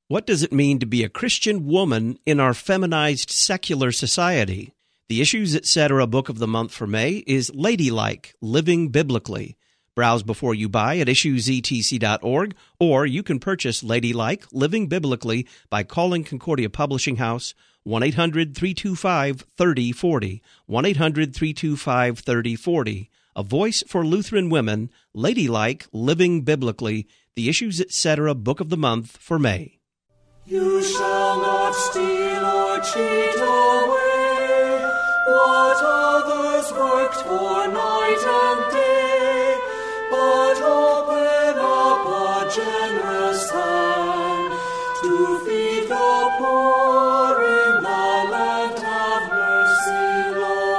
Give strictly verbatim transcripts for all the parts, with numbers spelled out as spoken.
What does it mean to be a Christian woman in our feminized secular society? The Issues Etc. Book of the Month for May is Ladylike, Living Biblically. Browse before you buy at issues e t c dot org, or you can purchase Ladylike, Living Biblically by calling Concordia Publishing House, one eight hundred three two five three oh four oh, one eight hundred three two five three oh four oh. A Voice for Lutheran Women, Ladylike, Living Biblically, The Issues Etc. Book of the Month for May. You shall not steal or cheat away what others worked for night and day, but open up a generous hand to feed the poor in the land. Have mercy,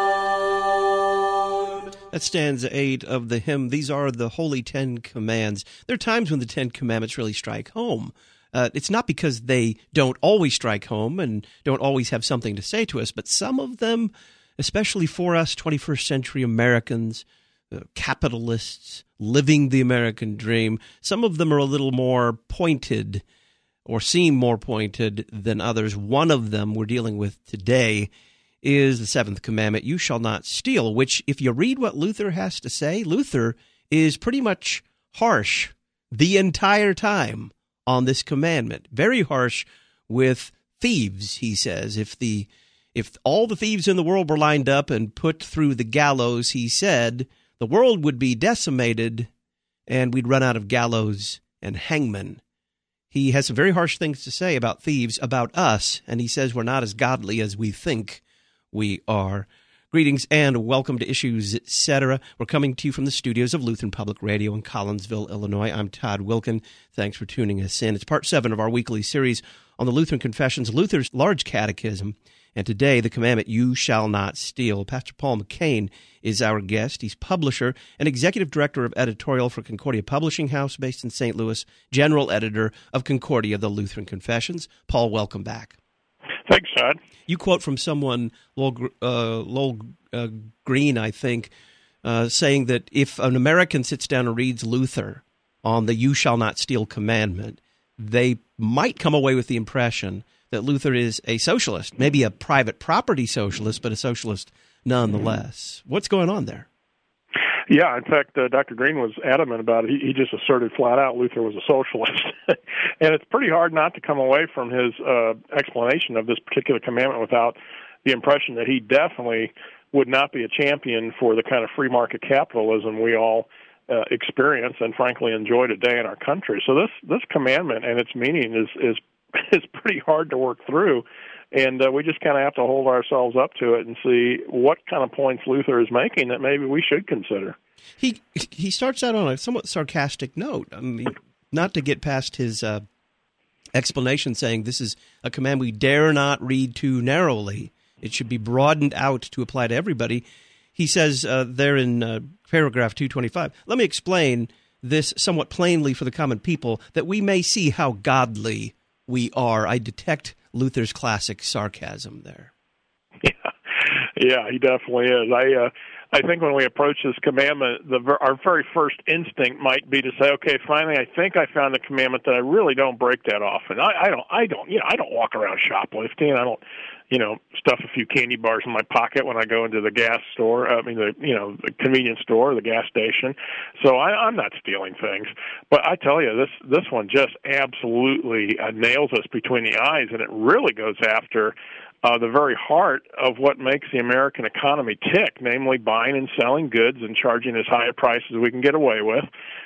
Lord. That's stanza eight of the hymn. These are the Holy Ten Commands. There are times when the Ten Commandments really strike home. Uh, it's not because they don't always strike home and don't always have something to say to us, but some of them, especially for us twenty-first century Americans, uh, capitalists, living the American dream, some of them are a little more pointed or seem more pointed than others. One of them we're dealing with today is the seventh commandment, you shall not steal, which if you read what Luther has to say, Luther is pretty much harsh the entire time on this commandment. Very harsh with thieves, he says. If the if all the thieves in the world were lined up and put through the gallows, he said, the world would be decimated and we'd run out of gallows and hangmen. He has some very harsh things to say about thieves, about us, and he says we're not as godly as we think we are. Greetings and welcome to Issues Etc. We're coming to you from the studios of Lutheran Public Radio in Collinsville, Illinois. I'm Todd Wilken. Thanks for tuning us in. It's part seven of our weekly series on the Lutheran Confessions, Luther's Large Catechism. And today, the commandment, you shall not steal. Pastor Paul McCain is our guest. He's publisher and executive director of editorial for Concordia Publishing House based in Saint Louis, general editor of Concordia, the Lutheran Confessions. Paul, welcome back. Thanks, Todd. You quote from someone, Lowell, uh, Lowell uh, Green, I think, uh, saying that if an American sits down and reads Luther on the you shall not steal commandment, they might come away with the impression that Luther is a socialist, maybe a private property socialist, but a socialist nonetheless. What's going on there? Yeah, in fact, uh, Doctor Green was adamant about it. He, he just asserted flat out Luther was a socialist. And it's pretty hard not to come away from his uh, explanation of this particular commandment without the impression that he definitely would not be a champion for the kind of free market capitalism we all uh, experience and frankly enjoy today in our country. So this, this commandment and its meaning is, is, is pretty hard to work through. And uh, we just kind of have to hold ourselves up to it and see what kind of points Luther is making that maybe we should consider. He he starts out on a somewhat sarcastic note. I mean, not to get past his uh, explanation saying this is a command we dare not read too narrowly. It should be broadened out to apply to everybody. He says uh, there in uh, paragraph two twenty-five, let me explain this somewhat plainly for the common people that we may see how godly we are. I detect Luther's classic sarcasm there. Yeah, yeah, he definitely is. I uh, I think when we approach this commandment, the our very first instinct might be to say, okay, finally, I think I found a commandment that I really don't break that often. I, I don't, I don't, you know, I don't walk around shoplifting. I don't, you know, stuff a few candy bars in my pocket when I go into the gas store. I mean, the you know, the convenience store, or the gas station. So I, I'm not stealing things. But I tell you, this this one just absolutely uh, nails us between the eyes, and it really goes after Uh, the very heart of what makes the American economy tick, namely buying and selling goods and charging as high a price as we can get away with.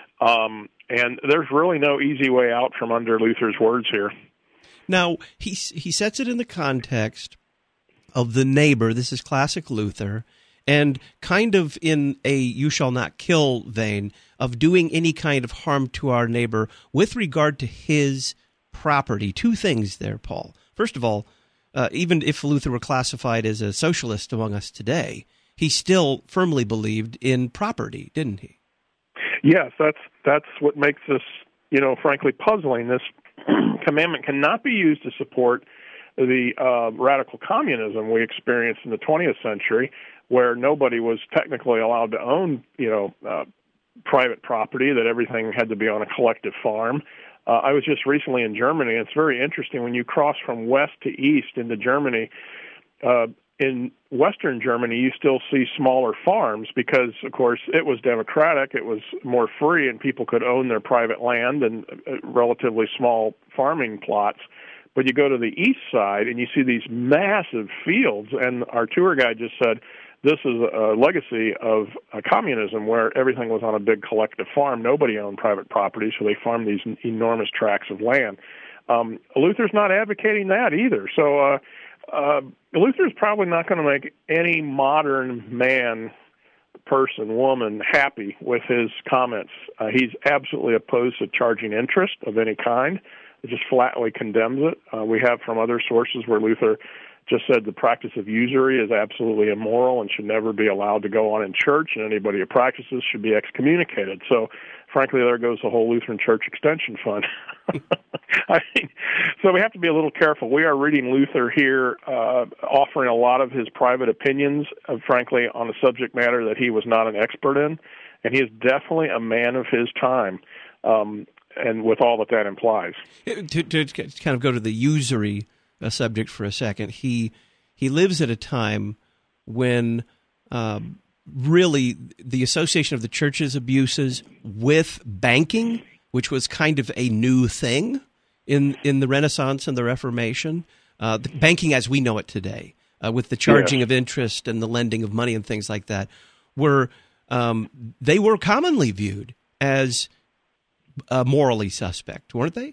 Um, and there's really no easy way out from under Luther's words here. Now, he he sets it in the context of the neighbor. This is classic Luther, and kind of in a you shall not kill vein of doing any kind of harm to our neighbor with regard to his property. Two things there, Paul. First of all, Uh, even if Luther were classified as a socialist among us today, he still firmly believed in property, didn't he? Yes, that's that's what makes this, you know, frankly puzzling. This commandment cannot be used to support the uh, radical communism we experienced in the twentieth century, where nobody was technically allowed to own, you know, uh, private property, that everything had to be on a collective farm. Uh, I was just recently in Germany. It's very interesting when you cross from west to east into Germany. Uh, in Western Germany, you still see smaller farms because, of course, it was democratic, it was more free, and people could own their private land and uh, relatively small farming plots. But you go to the east side, and you see these massive fields, and our tour guide just said, this is a legacy of uh, communism where everything was on a big collective farm. Nobody owned private property, so they farmed these enormous tracts of land. Um, Luther's not advocating that either. So uh, uh, Luther's probably not going to make any modern man, person, woman happy with his comments. Uh, he's absolutely opposed to charging interest of any kind. He just flatly condemns it. Uh, we have from other sources where Luther just said the practice of usury is absolutely immoral and should never be allowed to go on in church, and anybody who practices should be excommunicated. So, frankly, there goes the whole Lutheran Church Extension Fund. I mean, so we have to be a little careful. We are reading Luther here, uh, offering a lot of his private opinions, uh, frankly, on a subject matter that he was not an expert in, and he is definitely a man of his time, um, and with all that that implies. To, to kind of go to the usury a subject for a second. He he lives at a time when um, really the association of the church's abuses with banking, which was kind of a new thing in in the Renaissance and the Reformation, uh, the banking as we know it today, uh, with the charging yes. of interest and the lending of money and things like that, were um, they were commonly viewed as uh, morally suspect, weren't they?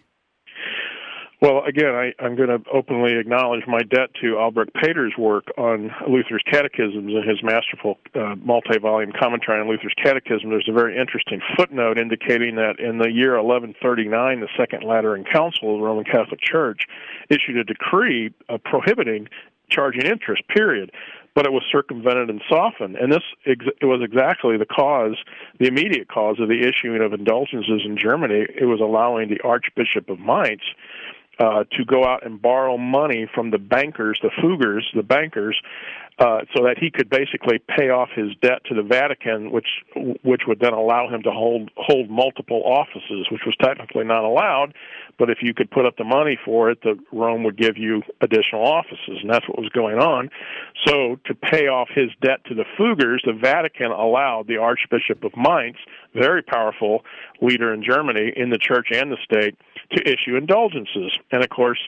Well, again, I, I'm going to openly acknowledge my debt to Albrecht Pater's work on Luther's catechisms and his masterful uh, multi-volume commentary on Luther's catechism. There's a very interesting footnote indicating that in the year eleven thirty-nine, the Second Lateran Council of the Roman Catholic Church issued a decree uh, prohibiting charging interest, period. But it was circumvented and softened. And this ex- it was exactly the cause, the immediate cause of the issuing of indulgences in Germany. It was allowing the Archbishop of Mainz Uh, to go out and borrow money from the bankers, the Fuggers, the bankers, uh, so that he could basically pay off his debt to the Vatican, which which would then allow him to hold hold multiple offices, which was technically not allowed. But if you could put up the money for it, the Rome would give you additional offices, and that's what was going on. So to pay off his debt to the Fuggers, the Vatican allowed the Archbishop of Mainz, very powerful leader in Germany, in the church and the state, to issue indulgences. And of course,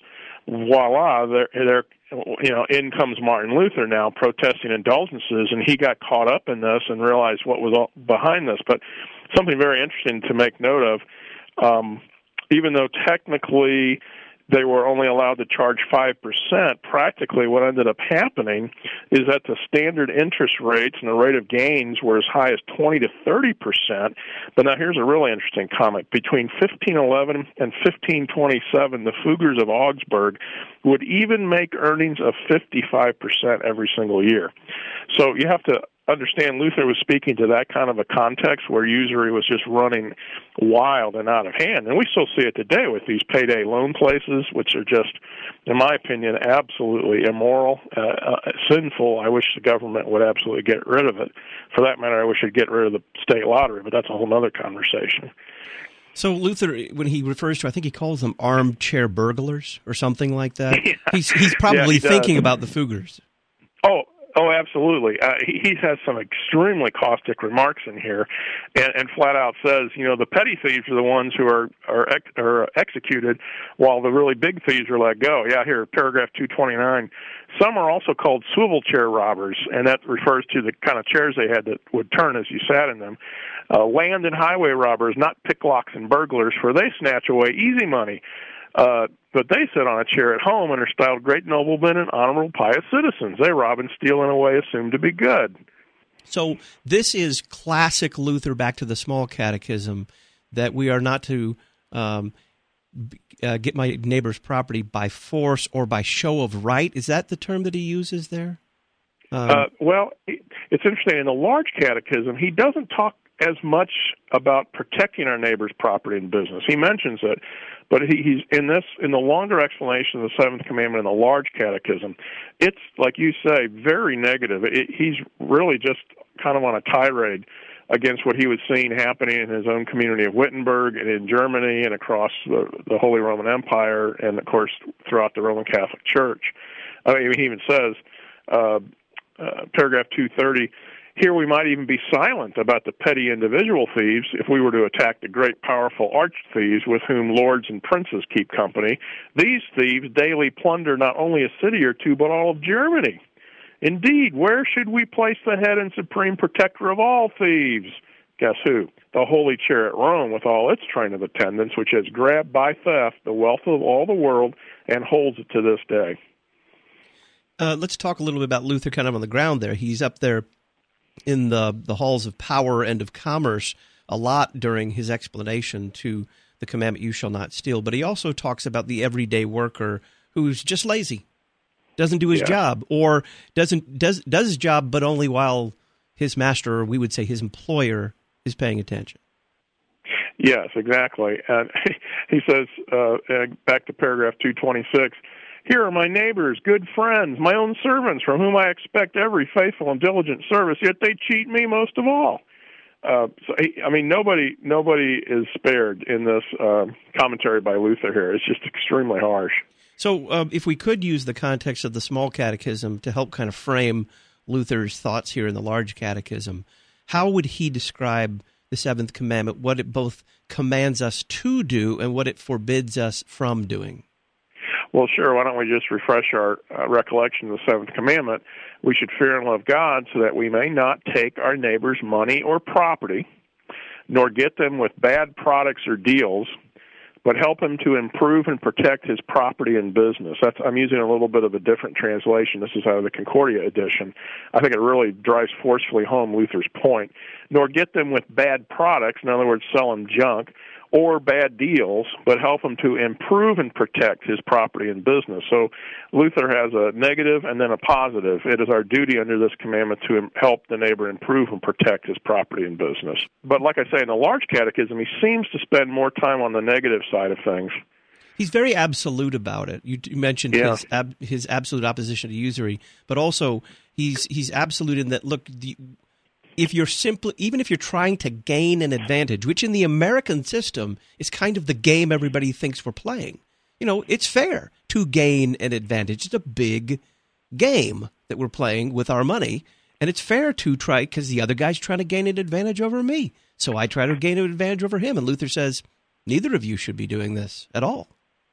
voila, there, there, you know, in comes Martin Luther now protesting indulgences, and he got caught up in this and realized what was all behind this. But something very interesting to make note of, um, even though technically they were only allowed to charge five percent, practically what ended up happening is that the standard interest rates and the rate of gains were as high as twenty to thirty percent. But now here's a really interesting comment. Between fifteen eleven and fifteen twenty-seven, the Fuggers of Augsburg would even make earnings of fifty-five percent every single year. So you have to understand Luther was speaking to that kind of a context where usury was just running wild and out of hand. And we still see it today with these payday loan places, which are just, in my opinion, absolutely immoral, uh, uh, sinful. I wish the government would absolutely get rid of it. For that matter, I wish it'd get rid of the state lottery, but that's a whole other conversation. So Luther, when he refers to, I think he calls them armchair burglars or something like that. yeah. He's he's probably yeah, he thinking about the Fuggers. Oh, Oh, absolutely. Uh, he, he has some extremely caustic remarks in here, and, and flat out says, you know, the petty thieves are the ones who are are, ex, are executed, while the really big thieves are let go. Yeah, here, paragraph two twenty-nine. Some are also called swivel chair robbers, and that refers to the kind of chairs they had that would turn as you sat in them. Uh, land and highway robbers, not picklocks and burglars, for they snatch away easy money. Uh, but they sit on a chair at home and are styled great noblemen and honorable pious citizens. They rob and steal in a way assumed to be good. So this is classic Luther back to the small catechism, that we are not to um, uh, get my neighbor's property by force or by show of right. Is that the term that he uses there? Um, uh, well, it's interesting. In the large catechism, he doesn't talk as much about protecting our neighbor's property and business. He mentions it, but he, he's in this in the longer explanation of the Seventh Commandment in the large catechism. It's, like you say, very negative. It, he's really just kind of on a tirade against what he was seeing happening in his own community of Wittenberg and in Germany and across the, the Holy Roman Empire and, of course, throughout the Roman Catholic Church. I mean, he even says, uh, uh, paragraph two thirty, here we might even be silent about the petty individual thieves if we were to attack the great powerful arch-thieves with whom lords and princes keep company. These thieves daily plunder not only a city or two, but all of Germany. Indeed, where should we place the head and supreme protector of all thieves? Guess who? The Holy Chair at Rome with all its train of attendants, which has grabbed by theft the wealth of all the world and holds it to this day. Uh, let's talk a little bit about Luther kind of on the ground there. He's up there in the, the halls of power and of commerce a lot during his explanation to the commandment, you shall not steal. But he also talks about the everyday worker who's just lazy, doesn't do his yeah. job, or doesn't does does his job, but only while his master, or we would say his employer, is paying attention. Yes, exactly. And he says, uh, back to paragraph two twenty-six, here are my neighbors, good friends, my own servants, from whom I expect every faithful and diligent service, yet they cheat me most of all. Uh, so, I mean, nobody nobody is spared in this uh, commentary by Luther here. It's just extremely harsh. So uh, if we could use the context of the small catechism to help kind of frame Luther's thoughts here in the large catechism, how would he describe the seventh commandment, what it both commands us to do and what it forbids us from doing? Well, sure. Why don't we just refresh our uh, recollection of the seventh commandment? We should fear and love God so that we may not take our neighbor's money or property, nor get them with bad products or deals, but help him to improve and protect his property and business. That's, I'm using a little bit of a different translation. This is out of the Concordia edition. I think it really drives forcefully home Luther's point. Nor get them with bad products, in other words, sell them junk, or bad deals, but help him to improve and protect his property and business. So Luther has a negative and then a positive. It is our duty under this commandment to help the neighbor improve and protect his property and business. But like I say, in the large catechism, he seems to spend more time on the negative side of things. He's very absolute about it. You, you mentioned yeah. his ab, his absolute opposition to usury, but also he's he's absolute in that, look, the, if you're simply, even if you're trying to gain an advantage, which in the American system is kind of the game everybody thinks we're playing. You know, it's fair to gain an advantage. It's a big game that we're playing with our money, and it's fair to try, because the other guy's trying to gain an advantage over me, so I try to gain an advantage over him. And Luther says, neither of you should be doing this at all.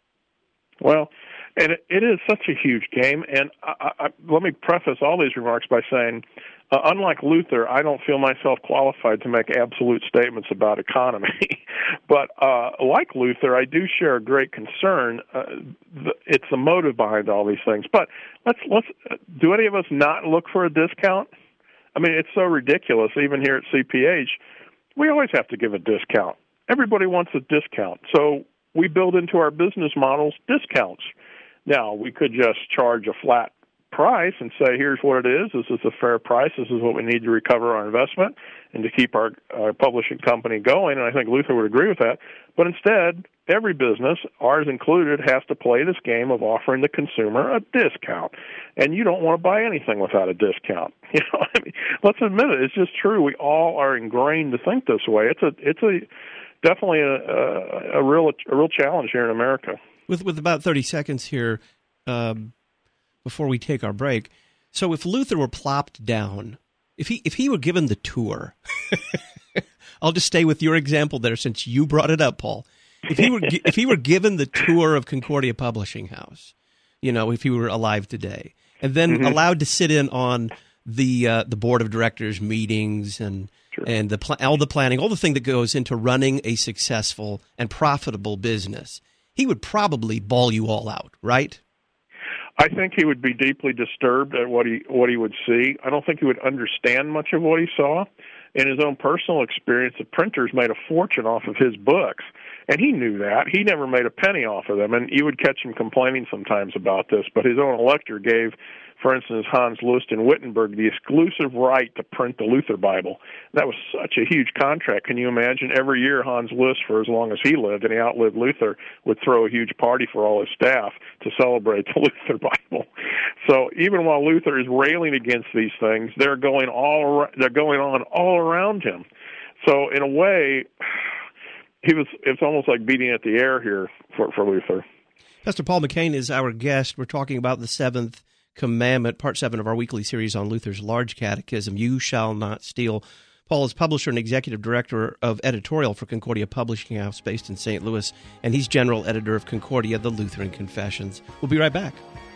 Well, and it, it is such a huge game, and I, I, let me preface all these remarks by saying, Uh, unlike Luther, I don't feel myself qualified to make absolute statements about economy. But uh, like Luther, I do share a great concern. Uh, the, it's the motive behind all these things. But let's let's do any of us not look for a discount? I mean, it's so ridiculous. Even here at C P H, we always have to give a discount. Everybody wants a discount, so we build into our business models discounts. Now, we could just charge a flat price and say, here's what it is, this is a fair price, this is what we need to recover our investment and to keep our uh, publishing company going, and I think Luther would agree with that. But instead, every business, ours included, has to play this game of offering the consumer a discount, and you don't want to buy anything without a discount. You know, I mean, let's admit it, it's just true. We all are ingrained to think this way. It's a, it's a definitely a, a, a real, a real challenge here in America. With with about thirty seconds here, um, before we take our break. So if Luther were plopped down, if he if he were given the tour, I'll just stay with your example there since you brought it up, Paul. If he were if he were given the tour of Concordia Publishing House, you know, if he were alive today, and then mm-hmm. allowed to sit in on the uh, the board of directors meetings and sure. and the pl- all the planning, all the thing that goes into running a successful and profitable business, he would probably bawl you all out, right? I think he would be deeply disturbed at what he what he would see. I don't think he would understand much of what he saw. In his own personal experience, the printers made a fortune off of his books, and he knew that. He never made a penny off of them, and you would catch him complaining sometimes about this, but his own elector gave for instance, Hans Lust in Wittenberg, the exclusive right to print the Luther Bible. That was such a huge contract. Can you imagine? Every year, Hans Lust, for as long as he lived, and he outlived Luther, would throw a huge party for all his staff to celebrate the Luther Bible. So even while Luther is railing against these things, they're going all ar- they're going on all around him. So in a way, he was it's almost like beating at the air here for, for Luther. Pastor Paul McCain is our guest. We're talking about the seventh commandment, part seven of our weekly series on Luther's Large Catechism, You Shall Not Steal. Paul is publisher and executive director of editorial for Concordia Publishing House based in Saint Louis, and he's general editor of Concordia, the Lutheran Confessions. We'll be right back.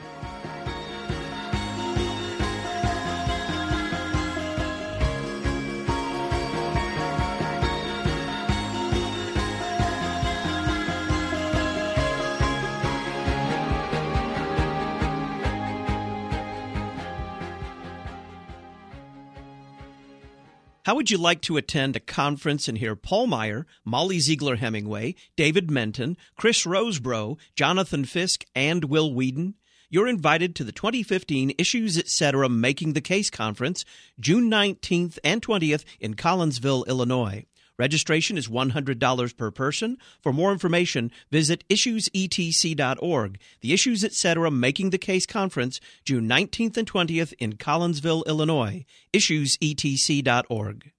How would you like to attend a conference and hear Paul Meyer, Molly Ziegler Hemingway, David Menton, Chris Rosebrough, Jonathan Fisk, and Will Whedon? You're invited to the twenty fifteen Issues Etc. Making the Case Conference, June nineteenth and twentieth in Collinsville, Illinois. Registration is one hundred dollars per person. For more information, visit issues e t c dot org. The Issues Etc. Making the Case Conference, June nineteenth and twentieth in Collinsville, Illinois. issues e t c dot org.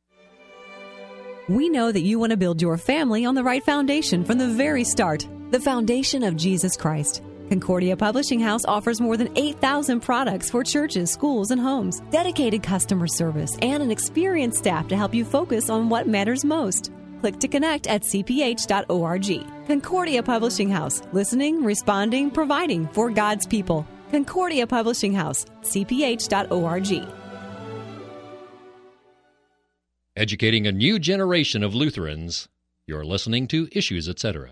We know that you want to build your family on the right foundation from the very start, the foundation of Jesus Christ. Concordia Publishing House offers more than eight thousand products for churches, schools, and homes, dedicated customer service, and an experienced staff to help you focus on what matters most. Click to connect at c p h dot org. Concordia Publishing House, listening, responding, providing for God's people. Concordia Publishing House, c p h dot org. Educating a new generation of Lutherans. You're listening to Issues Etc.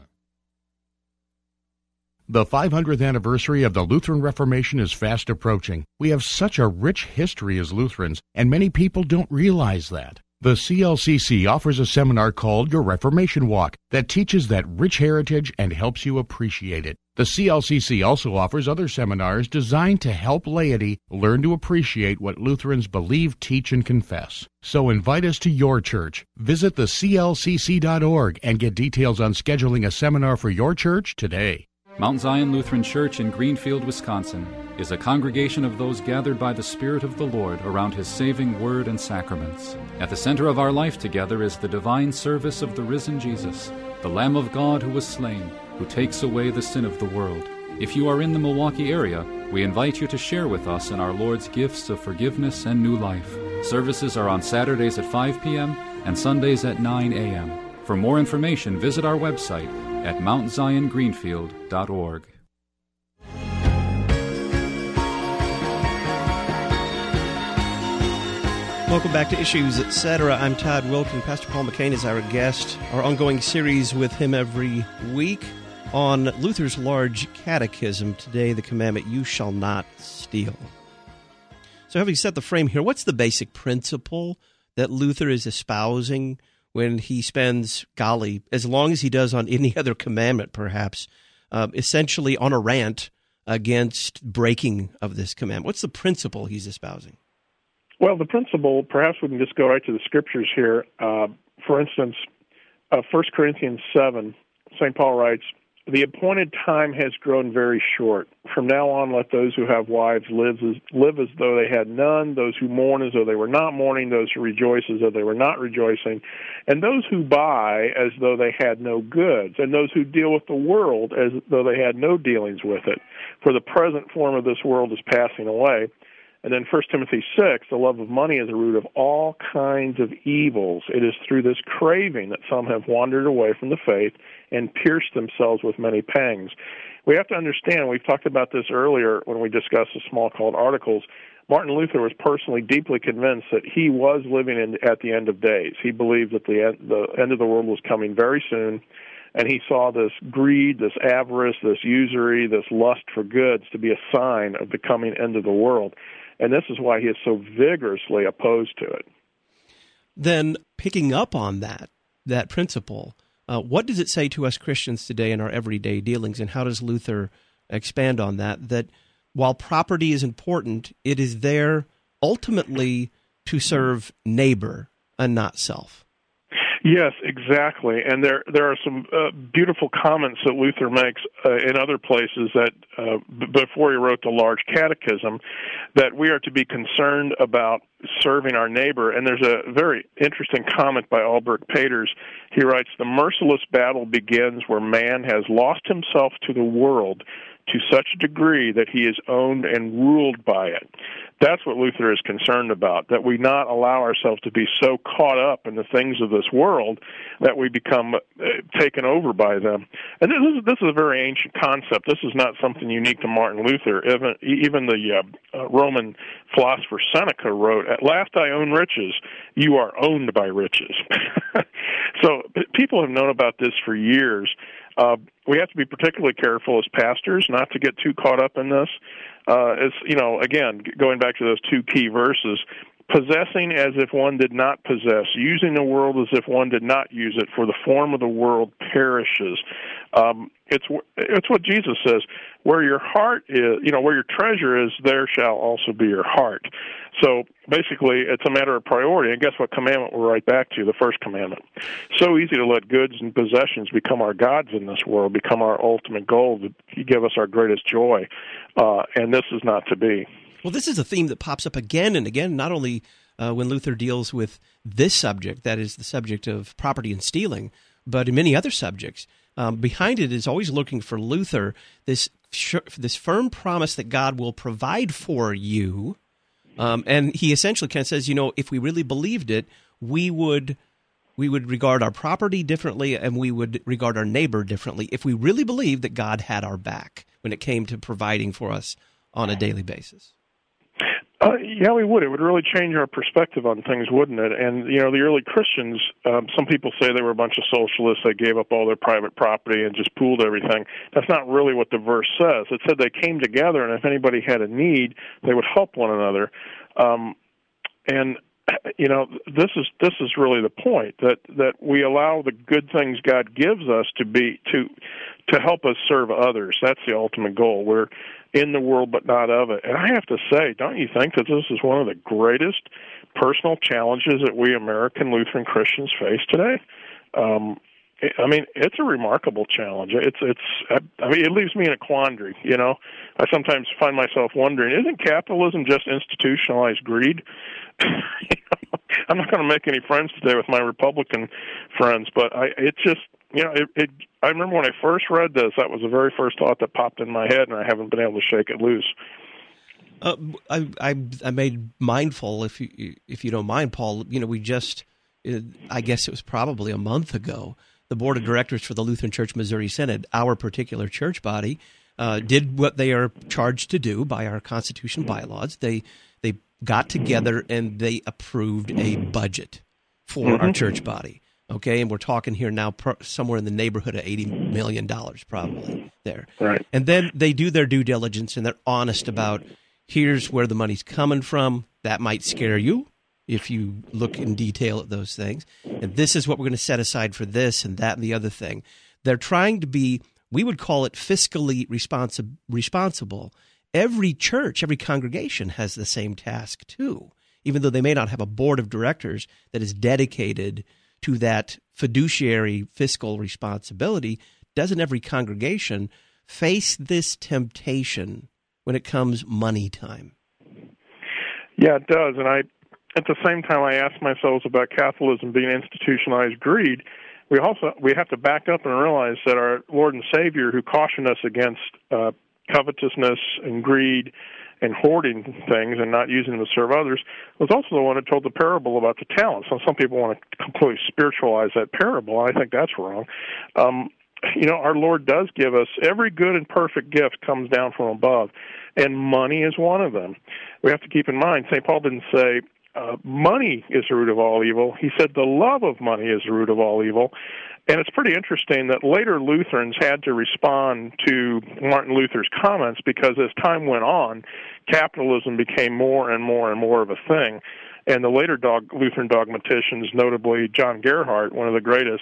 The five hundredth anniversary of the Lutheran Reformation is fast approaching. We have such a rich history as Lutherans, and many people don't realize that. The C L C C offers a seminar called Your Reformation Walk that teaches that rich heritage and helps you appreciate it. The C L C C also offers other seminars designed to help laity learn to appreciate what Lutherans believe, teach, and confess. So invite us to your church. Visit the c l c c dot org and get details on scheduling a seminar for your church today. Mount Zion Lutheran Church in Greenfield, Wisconsin, is a congregation of those gathered by the Spirit of the Lord around His saving word and sacraments. At the center of our life together is the divine service of the risen Jesus, the Lamb of God who was slain, who takes away the sin of the world. If you are in the Milwaukee area, we invite you to share with us in our Lord's gifts of forgiveness and new life. Services are on Saturdays at five p.m. and Sundays at nine a.m. For more information, visit our website at mount zion greenfield dot org. Welcome back to Issues Etc. I'm Todd Wilken. Pastor Paul McCain is our guest. Our ongoing series with him every week on Luther's Large Catechism. Today, the commandment, you shall not steal. So having set the frame here, what's the basic principle that Luther is espousing when he spends, golly, as long as he does on any other commandment, perhaps, uh, essentially on a rant against breaking of this commandment? What's the principle he's espousing? Well, the principle, perhaps we can just go right to the scriptures here. Uh, for instance, uh, First Corinthians seven, Saint Paul writes, "The appointed time has grown very short. From now on, let those who have wives live as, live as though they had none, those who mourn as though they were not mourning, those who rejoice as though they were not rejoicing, and those who buy as though they had no goods, and those who deal with the world as though they had no dealings with it. For the present form of this world is passing away." And then First Timothy six, "The love of money is the root of all kinds of evils. It is through this craving that some have wandered away from the faith and pierced themselves with many pangs." We have to understand, we've talked about this earlier when we discussed the small called articles, Martin Luther was personally deeply convinced that he was living in, at the end of days. He believed that the end, the end of the world was coming very soon, and he saw this greed, this avarice, this usury, this lust for goods to be a sign of the coming end of the world. And this is why he is so vigorously opposed to it. Then, picking up on that, that principle, uh, what does it say to us Christians today in our everyday dealings, and how does Luther expand on that, that while property is important, it is there ultimately to serve neighbor and not self. Yes, exactly. And there there are some uh, beautiful comments that Luther makes uh, in other places that uh, b- before he wrote the large catechism, that we are to be concerned about serving our neighbor. And there's a very interesting comment by Albert Peters. He writes, "The merciless battle begins where man has lost himself to the world to such a degree that he is owned and ruled by it." That's what Luther is concerned about, that we not allow ourselves to be so caught up in the things of this world that we become uh, taken over by them. And this is, this is a very ancient concept. This is not something unique to Martin Luther. Even, even the uh, uh, Roman philosopher Seneca wrote, "At last I own riches, you are owned by riches." So people have known about this for years. Uh, we have to be particularly careful as pastors not to get too caught up in this. Uh, as you know, again, going back to those two key verses, possessing as if one did not possess, using the world as if one did not use it, for the form of the world perishes. Um, it's it's what Jesus says: where your heart is, you know, where your treasure is, there shall also be your heart. So basically, it's a matter of priority. And guess what commandment we're right back to? The first commandment. So easy to let goods and possessions become our gods in this world, become our ultimate goal, to give us our greatest joy. Uh, and this is not to be. Well, this is a theme that pops up again and again, not only uh, when Luther deals with this subject, that is the subject of property and stealing, but in many other subjects. Um, behind it is always looking for Luther this sh- this firm promise that God will provide for you. Um, and he essentially kind of says, you know, if we really believed it, we would we would regard our property differently, and we would regard our neighbor differently if we really believed that God had our back when it came to providing for us on a daily basis. Uh, yeah, we would. It would really change our perspective on things, wouldn't it? And, you know, the early Christians, um, some people say they were a bunch of socialists. They gave up all their private property and just pooled everything. That's not really what the verse says. It said they came together, and if anybody had a need, they would help one another. Um, and, you know, this is this is really the point, that, that we allow the good things God gives us to be to to help us serve others. That's the ultimate goal. We're in the world but not of it. And I have to say, don't you think that this is one of the greatest personal challenges that we American Lutheran Christians face today? Um, I mean, it's a remarkable challenge. It's, it's. I mean, it leaves me in a quandary, you know. I sometimes find myself wondering, isn't capitalism just institutionalized greed? You know, I'm not going to make any friends today with my Republican friends, but I, it just, you know, it, it. I remember when I first read this, that was the very first thought that popped in my head, and I haven't been able to shake it loose. Uh, I, I, I made mindful, if you, if you don't mind, Paul. You know, we just, I guess it was probably a month ago, the board of directors for the Lutheran Church Missouri Synod, our particular church body, uh, did what they are charged to do by our Constitution bylaws. They they got together and they approved a budget for mm-hmm. our church body. Okay, and we're talking here now pro- somewhere in the neighborhood of eighty million dollars probably there. Right. And then they do their due diligence and they're honest about, here's where the money's coming from. That might scare you if you look in detail at those things. And this is what we're going to set aside for this and that and the other thing. They're trying to be, we would call it fiscally responsi- responsible. Every church, every congregation has the same task too, even though they may not have a board of directors that is dedicated to that fiduciary fiscal responsibility. Doesn't every congregation face this temptation when it comes money time? Yeah, it does. And I, at the same time, I ask myself about capitalism being institutionalized greed. We also we have to back up and realize that our Lord and Savior, who cautioned us against uh, covetousness and greed and hoarding things and not using them to serve others, was also the one that told the parable about the talents. So some people want to completely spiritualize that parable, and I think that's wrong. Um, you know, our Lord does give us, every good and perfect gift comes down from above, and money is one of them. We have to keep in mind, Saint Paul didn't say, uh, money is the root of all evil. He said the love of money is the root of all evil. And it's pretty interesting that later Lutherans had to respond to Martin Luther's comments because as time went on, capitalism became more and more and more of a thing. And the later dog, Lutheran dogmaticians, notably John Gerhardt, one of the greatest,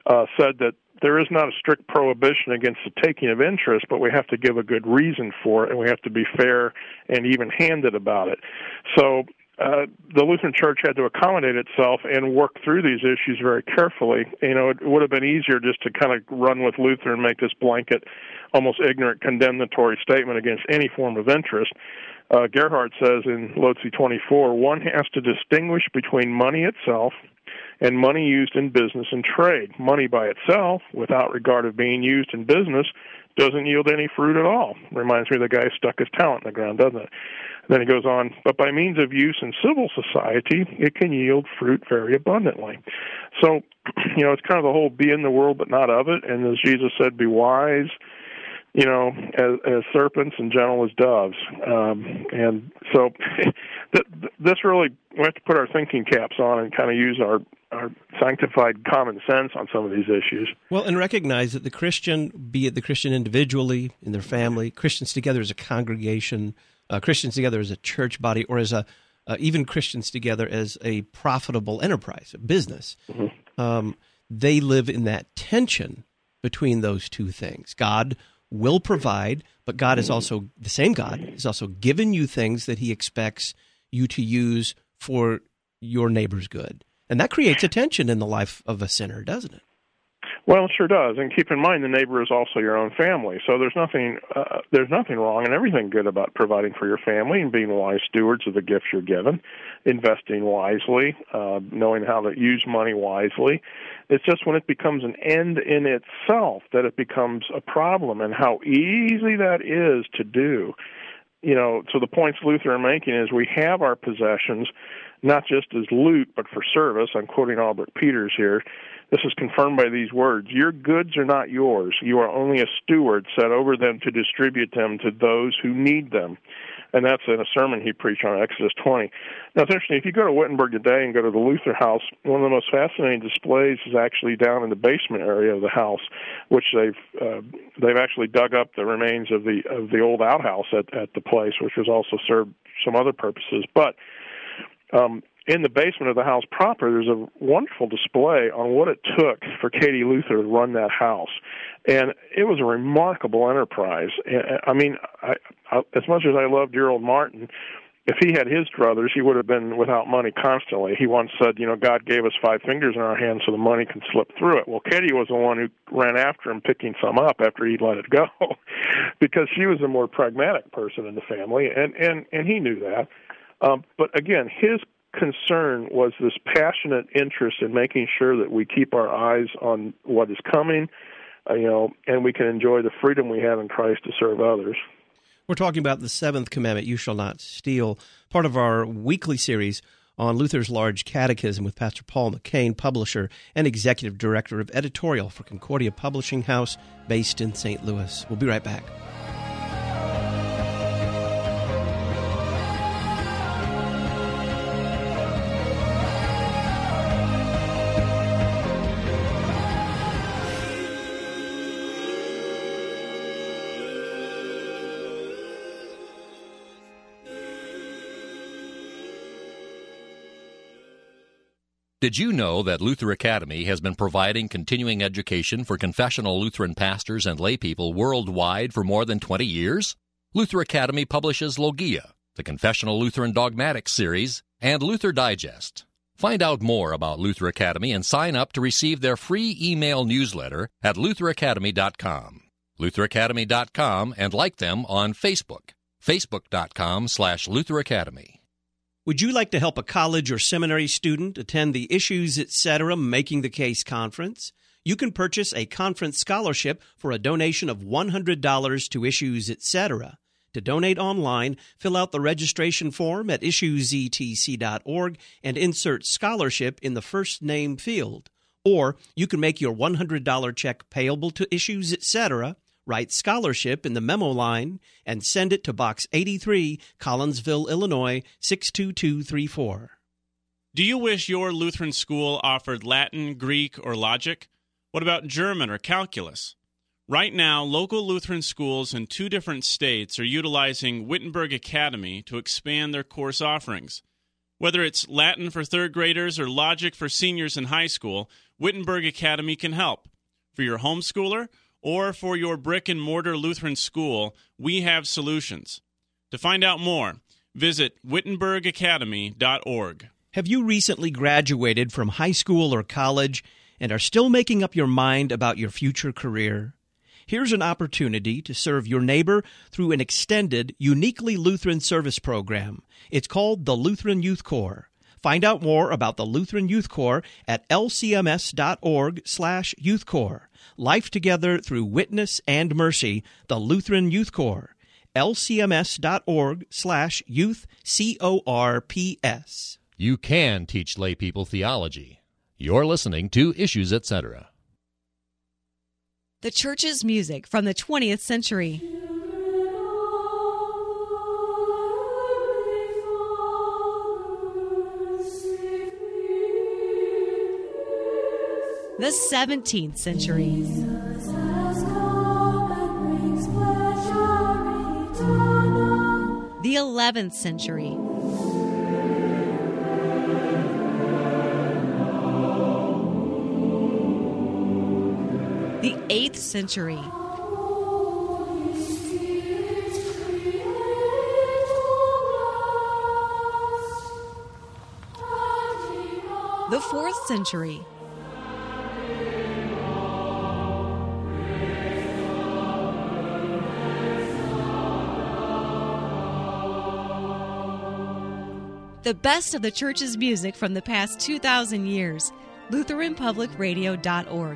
uh, said that there is not a strict prohibition against the taking of interest, but we have to give a good reason for it, and we have to be fair and even-handed about it. So uh, the Lutheran Church had to accommodate itself and work through these issues very carefully. You know, it would have been easier just to kind of run with Luther and make this blanket, almost ignorant, condemnatory statement against any form of interest. Uh, Gerhard says in Lotze twenty-four, one has to distinguish between money itself and money used in business and trade. Money by itself, without regard of being used in business, doesn't yield any fruit at all. Reminds me of the guy who stuck his talent in the ground, doesn't it? Then he goes on, but by means of use in civil society, it can yield fruit very abundantly. So, you know, it's kind of the whole be in the world but not of it, and as Jesus said, be wise, you know, as, as serpents and gentle as doves. Um, and so th- this really, we have to put our thinking caps on and kind of use our, our sanctified common sense on some of these issues. Well, and recognize that the Christian, be it the Christian individually, in their family, Christians together as a congregation, uh, Christians together as a church body, or as a uh, even Christians together as a profitable enterprise, a business, mm-hmm. um, they live in that tension between those two things. God will provide, but God is also, the same God, is also given you things that he expects you to use for your neighbor's good. And that creates a tension in the life of a sinner, doesn't it? Well, it sure does. And keep in mind, the neighbor is also your own family. So there's nothing uh, there's nothing wrong and everything good about providing for your family and being wise stewards of the gifts you're given, investing wisely, uh, knowing how to use money wisely. It's just when it becomes an end in itself that it becomes a problem, and how easy that is to do. You know, so the points Luther is making is we have our possessions not just as loot, but for service. I'm quoting Albert Peters here. This is confirmed by these words. Your goods are not yours. You are only a steward set over them to distribute them to those who need them. And that's in a sermon he preached on Exodus twenty. Now, it's interesting. If you go to Wittenberg today and go to the Luther House, one of the most fascinating displays is actually down in the basement area of the house, which they've uh, they've actually dug up the remains of the of the old outhouse at, at the place, which was also served some other purposes. But um, in the basement of the house proper, there's a wonderful display on what it took for Katie Luther to run that house. And it was a remarkable enterprise. I mean, I, I, as much as I love dear old Martin, if he had his druthers, he would have been without money constantly. He once said, you know, God gave us five fingers in our hands so the money can slip through it. Well, Katie was the one who ran after him, picking some up after he'd let it go, because she was a more pragmatic person in the family, and, and, and he knew that. Um, but again, his concern was this passionate interest in making sure that we keep our eyes on what is coming, uh, you know, and we can enjoy the freedom we have in Christ to serve others. We're talking about the seventh commandment, you shall not steal, part of our weekly series on Luther's Large Catechism with Pastor Paul McCain, publisher and executive director of editorial for Concordia Publishing House, based in Saint Louis. We'll be right back. Did you know that Luther Academy has been providing continuing education for confessional Lutheran pastors and laypeople worldwide for more than twenty years? Luther Academy publishes Logia, the Confessional Lutheran Dogmatics series, and Luther Digest. Find out more about Luther Academy and sign up to receive their free email newsletter at luther academy dot com. luther academy dot com, and like them on Facebook, facebook dot com slash Luther Academy. Would you like to help a college or seminary student attend the Issues, et cetera. Making the Case conference? You can purchase a conference scholarship for a donation of one hundred dollars to Issues, et cetera. To donate online, fill out the registration form at issues e t c dot org and insert scholarship in the first name field. Or you can make your one hundred dollars check payable to Issues, et cetera. Write scholarship in the memo line and send it to Box eighty-three, Collinsville, Illinois, six two two three four. Do you wish your Lutheran school offered Latin, Greek, or logic? What about German or calculus? Right now, local Lutheran schools in two different states are utilizing Wittenberg Academy to expand their course offerings. Whether it's Latin for third graders or logic for seniors in high school, Wittenberg Academy can help. For your homeschooler or for your brick-and-mortar Lutheran school, we have solutions. To find out more, visit wittenberg academy dot org. Have you recently graduated from high school or college and are still making up your mind about your future career? Here's an opportunity to serve your neighbor through an extended, uniquely Lutheran service program. It's called the Lutheran Youth Corps. Find out more about the Lutheran Youth Corps at l c m s dot org slash youth corps. Life Together Through Witness and Mercy, the Lutheran Youth Corps. l c m s dot org slash youth, C O R P S. You can teach lay people theology. You're listening to Issues, et cetera. The church's music from the twentieth century. The seventeenth century. The eleventh century. The eighth century. The fourth century. The best of the church's music from the past two thousand years. Lutheran Public Radio dot org.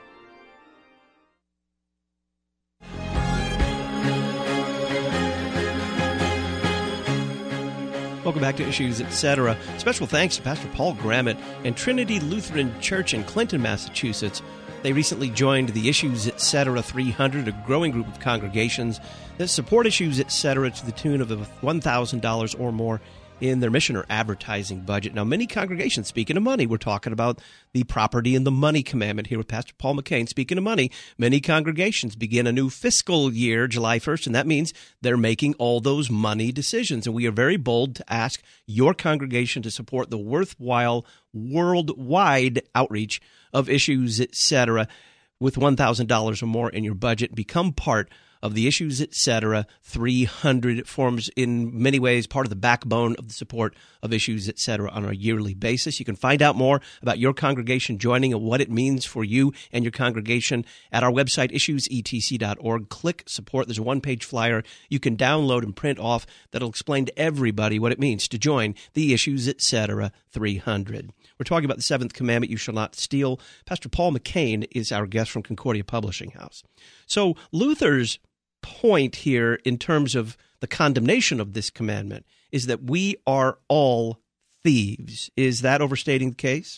Welcome back to Issues, et cetera. Special thanks to Pastor Paul Grammett and Trinity Lutheran Church in Clinton, Massachusetts. They recently joined the Issues, et cetera three hundred, a growing group of congregations that support Issues, et cetera to the tune of one thousand dollars or more in their mission or advertising budget. Now, many congregations, speaking of money, we're talking about the property and the money commandment here with Pastor Paul McCain. Speaking of money, many congregations begin a new fiscal year, July first, and that means they're making all those money decisions. And we are very bold to ask your congregation to support the worthwhile worldwide outreach of Issues, et cetera, with one thousand dollars or more in your budget. Become part of the Issues, et cetera three hundred. It forms in many ways part of the backbone of the support of Issues, et cetera on a yearly basis. You can find out more about your congregation joining and what it means for you and your congregation at our website, issues e t c dot org. Click support. There's a one-page flyer you can download and print off that'll explain to everybody what it means to join the Issues, et cetera three hundred. We're talking about the seventh commandment, you shall not steal. Pastor Paul McCain is our guest from Concordia Publishing House. So Luther's point here in terms of the condemnation of this commandment is that we are all thieves. Is that overstating the case?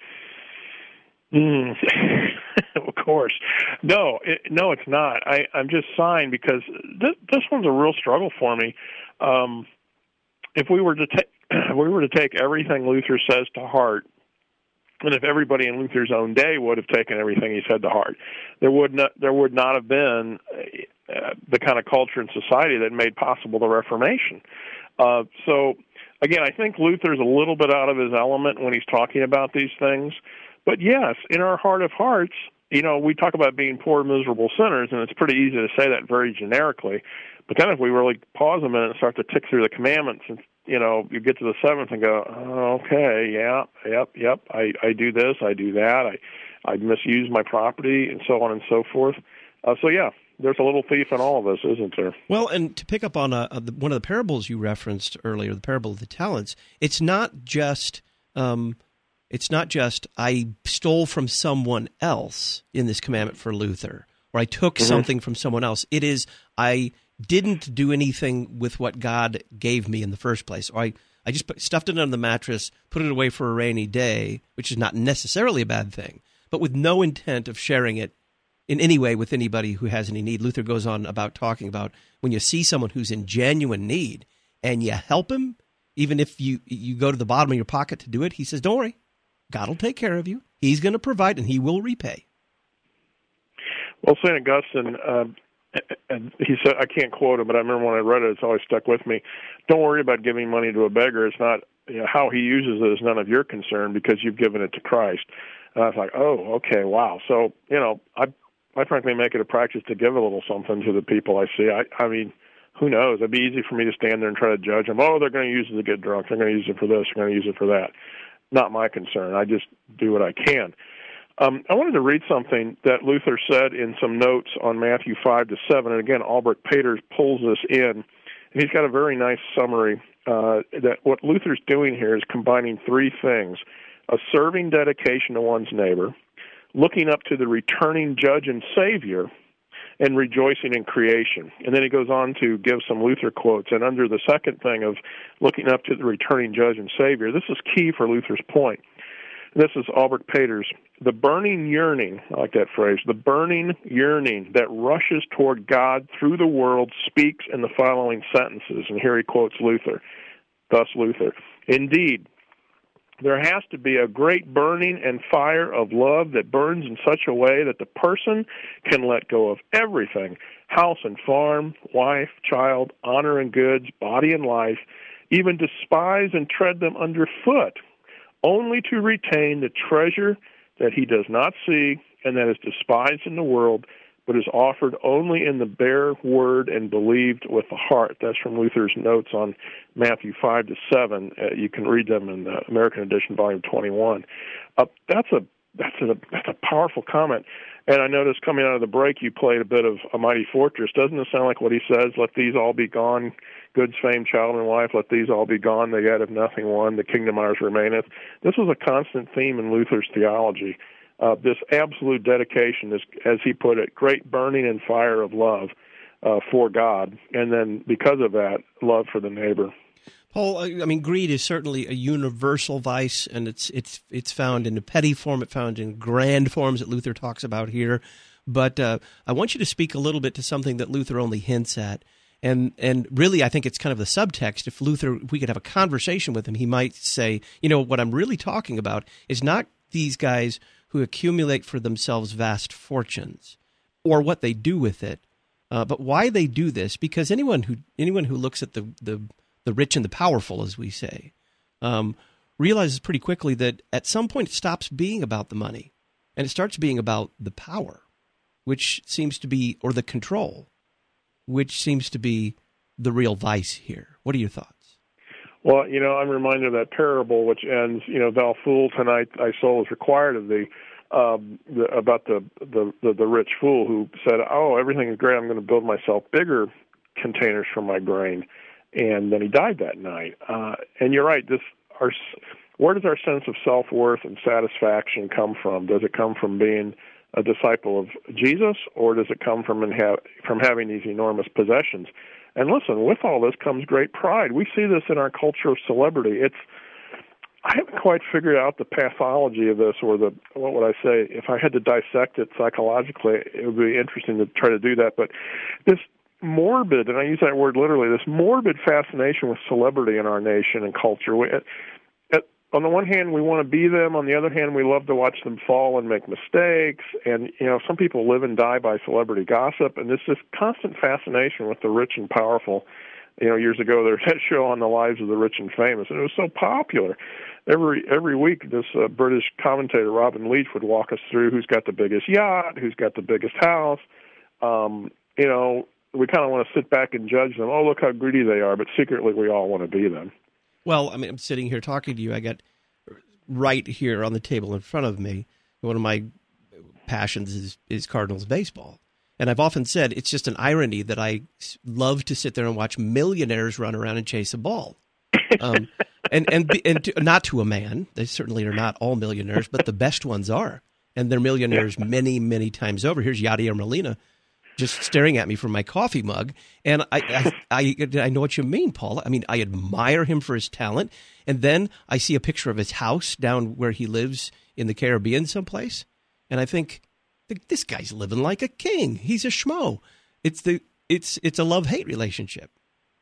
Mm. Of course. No, it, no, it's not. I, I'm just sighing because th- this one's a real struggle for me. Um, if we were to take if we were to take everything Luther says to heart, and if everybody in Luther's own day would have taken everything he said to heart, there would not there would not have been uh, the kind of culture and society that made possible the Reformation. Uh, so, again, I think Luther's a little bit out of his element when he's talking about these things. But yes, in our heart of hearts, you know, we talk about being poor, miserable sinners, and it's pretty easy to say that very generically. But then if we really pause a minute and start to tick through the commandments, and you know, you get to the seventh and go, oh, okay, yeah, yep, yep, I, I do this, I do that, I, I misuse my property, and so on and so forth. Uh, so, yeah, there's a little thief in all of us, isn't there? Well, and to pick up on a, a, one of the parables you referenced earlier, the parable of the talents, it's not just um, it's not just I stole from someone else in this commandment for Luther, or I took mm-hmm. something from someone else. It is I didn't do anything with what God gave me in the first place, or I, I just put, stuffed it under the mattress, put it away for a rainy day, which is not necessarily a bad thing, but with no intent of sharing it in any way with anybody who has any need. Luther goes on about talking about when you see someone who's in genuine need and you help him, even if you, you go to the bottom of your pocket to do it, he says, don't worry, God will take care of you. He's going to provide and he will repay. Well, Saint Augustine, uh, and he said, I can't quote him, but I remember when I read it, it's always stuck with me. Don't worry about giving money to a beggar. It's not, you know, how he uses it is none of your concern because you've given it to Christ. And I was like, oh, okay, wow. So, you know, I I frankly make it a practice to give a little something to the people I see. I, I mean, who knows? It'd be easy for me to stand there and try to judge them. Oh, they're going to use it to get drunk. They're going to use it for this. They're going to use it for that. Not my concern. I just do what I can. Um, I wanted to read something that Luther said in some notes on Matthew five to seven. And again, Albrecht Peters pulls this in. And he's got a very nice summary uh, that what Luther's doing here is combining three things: a serving dedication to one's neighbor, looking up to the returning judge and Savior, and rejoicing in creation. And then he goes on to give some Luther quotes. And under the second thing of looking up to the returning judge and Savior, this is key for Luther's point. This is Albrecht Peters. The burning yearning, I like that phrase, the burning yearning that rushes toward God through the world speaks in the following sentences. And here he quotes Luther. Thus Luther, indeed, there has to be a great burning and fire of love that burns in such a way that the person can let go of everything, house and farm, wife, child, honor and goods, body and life, even despise and tread them underfoot, only to retain the treasure that he does not see and that is despised in the world, but is offered only in the bare word and believed with the heart. That's from Luther's notes on Matthew five to seven. Uh, you can read them in the American edition, volume twenty-one. Uh, that's a that's a that's a powerful comment. And I noticed coming out of the break, you played a bit of A Mighty Fortress. Doesn't it sound like what he says? Let these all be gone, goods, fame, child, and wife. Let these all be gone. They yet have nothing won. The kingdom ours remaineth. This was a constant theme in Luther's theology. Uh, this absolute dedication, this, as he put it, great burning and fire of love uh, for God, and then because of that, love for the neighbor. Paul, I mean, greed is certainly a universal vice, and it's it's it's found in a petty form. It's found in grand forms that Luther talks about here. But uh, I want you to speak a little bit to something that Luther only hints at, and and really, I think it's kind of the subtext. If Luther, if we could have a conversation with him, he might say, you know, what I'm really talking about is not these guys who accumulate for themselves vast fortunes, or what they do with it, uh, but why they do this. Because anyone who anyone who looks at the the, the rich and the powerful, as we say, um, realizes pretty quickly that at some point it stops being about the money, and it starts being about the power, which seems to be, or the control, which seems to be the real vice here. What are your thoughts? Well, you know, I'm reminded of that parable which ends, you know, thou fool, tonight thy soul is required of thee, um, the, about the, the, the, the rich fool who said, oh, everything is great, I'm going to build myself bigger containers for my grain. And then he died that night. Uh, and you're right, this our where does our sense of self-worth and satisfaction come from? Does it come from being a disciple of Jesus, or does it come from, in ha- from having these enormous possessions? And listen, with all this comes great pride. We see this in our culture of celebrity. It's I haven't quite figured out the pathology of this, or the, what would I say, if I had to dissect it psychologically, it would be interesting to try to do that. But this morbid, and I use that word literally, this morbid fascination with celebrity in our nation and culture. We, at, at, on the one hand, we want to be them. On the other hand, we love to watch them fall and make mistakes. And, you know, some people live and die by celebrity gossip. And there's this constant fascination with the rich and powerful. You know, years ago, there was that show on the lives of the rich and famous, and it was so popular. Every every week, this uh, British commentator, Robin Leach, would walk us through who's got the biggest yacht, who's got the biggest house. Um, you know, we kind of want to sit back and judge them. Oh, look how greedy they are, but secretly we all want to be them. Well, I mean, I'm sitting here talking to you. I got right here on the table in front of me, one of my passions is, is Cardinals baseball. And I've often said it's just an irony that I love to sit there and watch millionaires run around and chase a ball. Um, and and, and to, not to a man. They certainly are not all millionaires, but the best ones are. And they're millionaires many, many times over. Here's Yadier Molina just staring at me from my coffee mug. And I, I, I, I know what you mean, Paul. I mean, I admire him for his talent. And then I see a picture of his house down where he lives in the Caribbean someplace. And I think, this guy's living like a king. He's a schmo. It's the it's it's a love-hate relationship.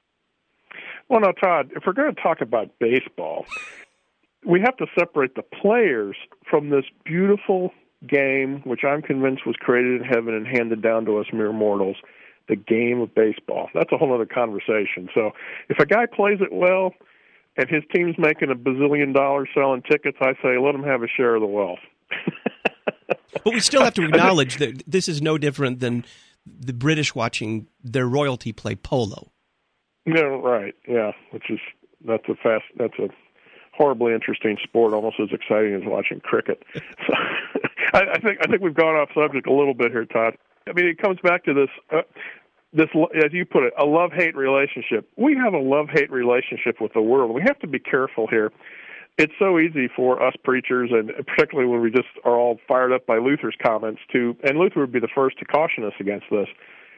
Well, now, Todd, if we're going to talk about baseball, we have to separate the players from this beautiful game, which I'm convinced was created in heaven and handed down to us mere mortals, the game of baseball. That's a whole other conversation. So if a guy plays it well and his team's making a bazillion dollars selling tickets, I say let him have a share of the wealth. But we still have to acknowledge that this is no different than the British watching their royalty play polo. Yeah, right. Yeah, which is that's a fast that's a horribly interesting sport, almost as exciting as watching cricket. So, I, I think I think we've gone off subject a little bit here, Todd. I mean, it comes back to this uh, this as you put it, a love-hate relationship. We have a love-hate relationship with the world. We have to be careful here. It's so easy for us preachers, and particularly when we just are all fired up by Luther's comments, to, and Luther would be the first to caution us against this,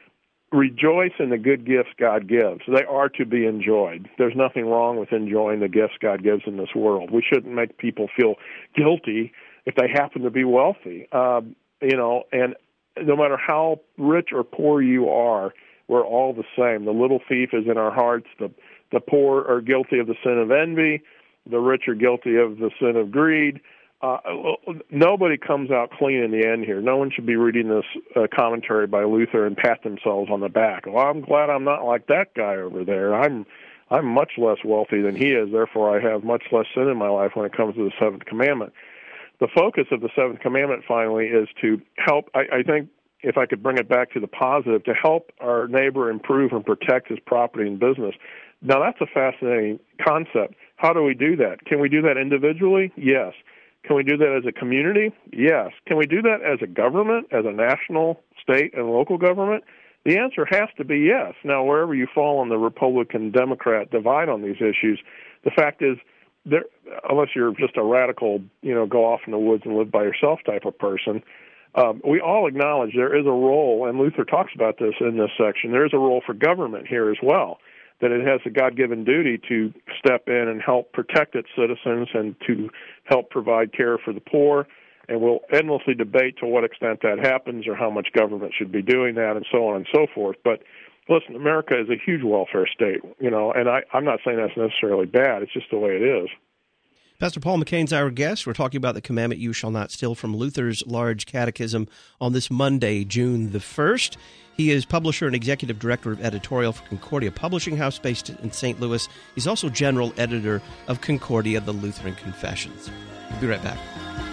rejoice in the good gifts God gives. They are to be enjoyed. There's nothing wrong with enjoying the gifts God gives in this world. We shouldn't make people feel guilty if they happen to be wealthy. Um, you know, and no matter how rich or poor you are, we're all the same. The little thief is in our hearts. The, the poor are guilty of the sin of envy. The rich are guilty of the sin of greed. Uh, nobody comes out clean in the end here. No one should be reading this uh, commentary by Luther and pat themselves on the back. Well, I'm glad I'm not like that guy over there. I'm I'm much less wealthy than he is, therefore I have much less sin in my life when it comes to the seventh commandment. The focus of the seventh commandment, finally, is to help, I, I think, if I could bring it back to the positive, to help our neighbor improve and protect his property and business. Now, that's a fascinating concept. How do we do that? Can we do that individually? Yes. Can we do that as a community? Yes. Can we do that as a government, as a national, state, and local government? The answer has to be yes. Now, wherever you fall on the Republican-Democrat divide on these issues, the fact is, there, unless you're just a radical, you know, go off in the woods and live by yourself type of person, um, we all acknowledge there is a role, and Luther talks about this in this section, there is a role for government here as well, that it has a God-given duty to step in and help protect its citizens and to help provide care for the poor. And we'll endlessly debate to what extent that happens or how much government should be doing that and so on and so forth. But listen, America is a huge welfare state, you know, and I, I'm not saying that's necessarily bad. It's just the way it is. Pastor Paul McCain's our guest. We're talking about the commandment, you shall not steal, from Luther's Large Catechism on this Monday, June the first. He is publisher and executive director of editorial for Concordia Publishing House based in Saint Louis. He's also general editor of Concordia, the Lutheran Confessions. We'll be right back.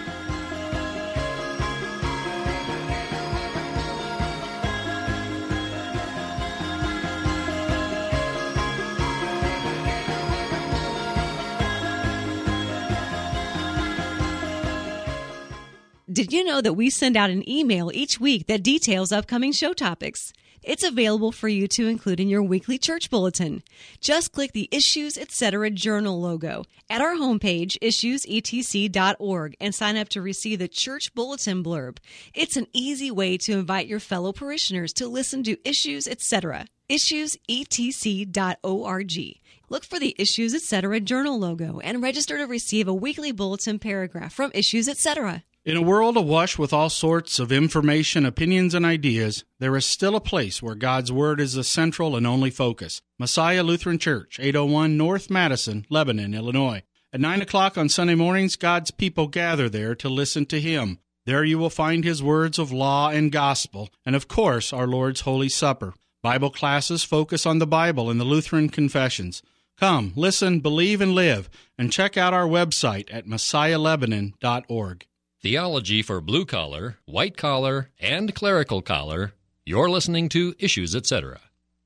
Did you know that we send out an email each week that details upcoming show topics? It's available for you to include in your weekly church bulletin. Just click the Issues Etc. Journal logo at our homepage, issues e t c dot org, and sign up to receive the church bulletin blurb. It's an easy way to invite your fellow parishioners to listen to Issues Etc. issues e t c dot org. Look for the Issues Etc. Journal logo and register to receive a weekly bulletin paragraph from Issues Etc. In a world awash with all sorts of information, opinions, and ideas, there is still a place where God's Word is the central and only focus. Messiah Lutheran Church, eight oh one North Madison, Lebanon, Illinois. At nine o'clock on Sunday mornings, God's people gather there to listen to Him. There you will find His words of law and gospel, and of course, our Lord's Holy Supper. Bible classes focus on the Bible and the Lutheran Confessions. Come, listen, believe, and live, and check out our website at messiah lebanon dot org. Theology for blue-collar, white-collar, and clerical collar. You're listening to Issues Etc.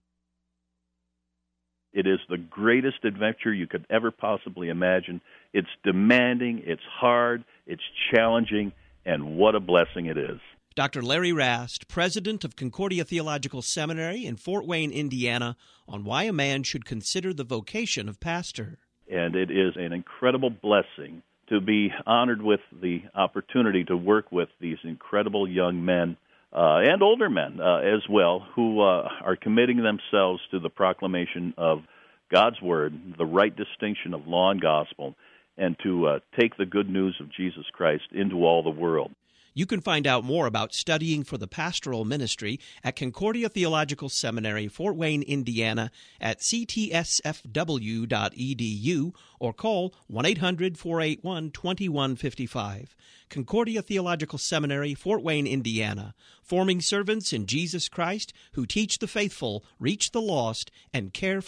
It is the greatest adventure you could ever possibly imagine. It's demanding, it's hard, it's challenging, and what a blessing it is. Doctor Larry Rast, president of Concordia Theological Seminary in Fort Wayne, Indiana, on why a man should consider the vocation of pastor. And it is an incredible blessing to be honored with the opportunity to work with these incredible young men uh, and older men uh, as well, who uh, are committing themselves to the proclamation of God's Word, the right distinction of law and gospel, and to uh, take the good news of Jesus Christ into all the world. You can find out more about studying for the pastoral ministry at Concordia Theological Seminary, Fort Wayne, Indiana, at c t s f w dot e d u or call one eight hundred, four eight one, two one five five. Concordia Theological Seminary, Fort Wayne, Indiana, forming servants in Jesus Christ who teach the faithful, reach the lost, and care for all.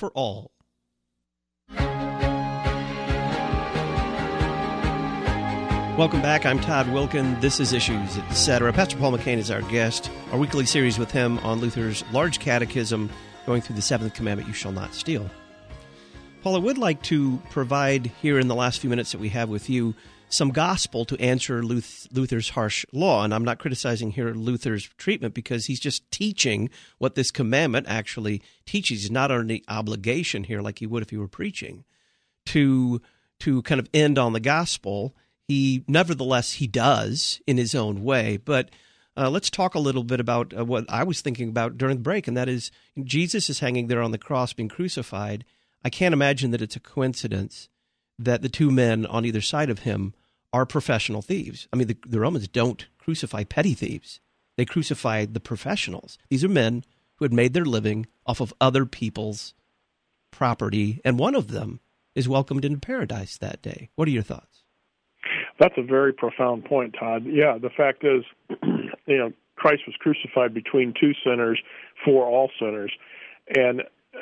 Welcome back. I'm Todd Wilkin. This is Issues, et cetera. Pastor Paul McCain is our guest. Our weekly series with him on Luther's Large Catechism, going through the seventh commandment, you shall not steal. Paul, I would like to provide here in the last few minutes that we have with you some gospel to answer Luther's harsh law. And I'm not criticizing here Luther's treatment because he's just teaching what this commandment actually teaches. He's not under any obligation here like he would if he were preaching to, to kind of end on the gospel. He, nevertheless, he does in his own way. But uh, let's talk a little bit about uh, what I was thinking about during the break, and that is Jesus is hanging there on the cross being crucified. I can't imagine that it's a coincidence that the two men on either side of him are professional thieves. I mean, the, the Romans don't crucify petty thieves. They crucify the professionals. These are men who had made their living off of other people's property, and one of them is welcomed into paradise that day. What are your thoughts? That's a very profound point, Todd. Yeah, the fact is, you know, Christ was crucified between two sinners for all sinners. And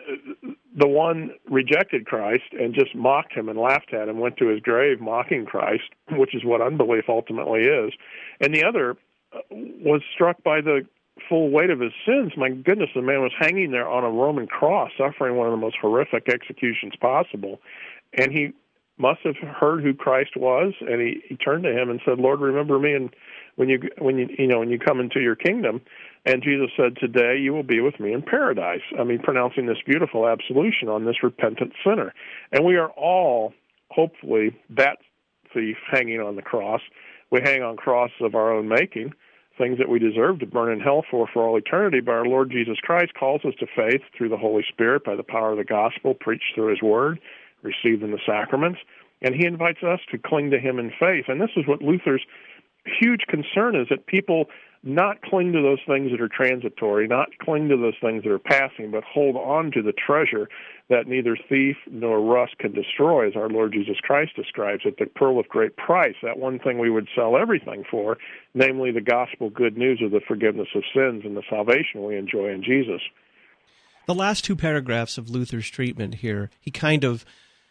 the one rejected Christ and just mocked him and laughed at him, went to his grave mocking Christ, which is what unbelief ultimately is. And the other was struck by the full weight of his sins. My goodness, the man was hanging there on a Roman cross, suffering one of the most horrific executions possible. And he must have heard who Christ was, and he, he turned to him and said, "Lord, remember me and when you when you you know when you come into your kingdom." And Jesus said, "Today you will be with me in paradise." I mean, pronouncing this beautiful absolution on this repentant sinner. And we are all, hopefully, that thief hanging on the cross. We hang on crosses of our own making, things that we deserve to burn in hell for for all eternity. But our Lord Jesus Christ calls us to faith through the Holy Spirit by the power of the gospel, preached through his word, received in the sacraments, and he invites us to cling to him in faith. And this is what Luther's huge concern is, that people not cling to those things that are transitory, not cling to those things that are passing, but hold on to the treasure that neither thief nor rust can destroy, as our Lord Jesus Christ describes it, the pearl of great price, that one thing we would sell everything for, namely the gospel good news of the forgiveness of sins and the salvation we enjoy in Jesus. The last two paragraphs of Luther's treatment here, he kind of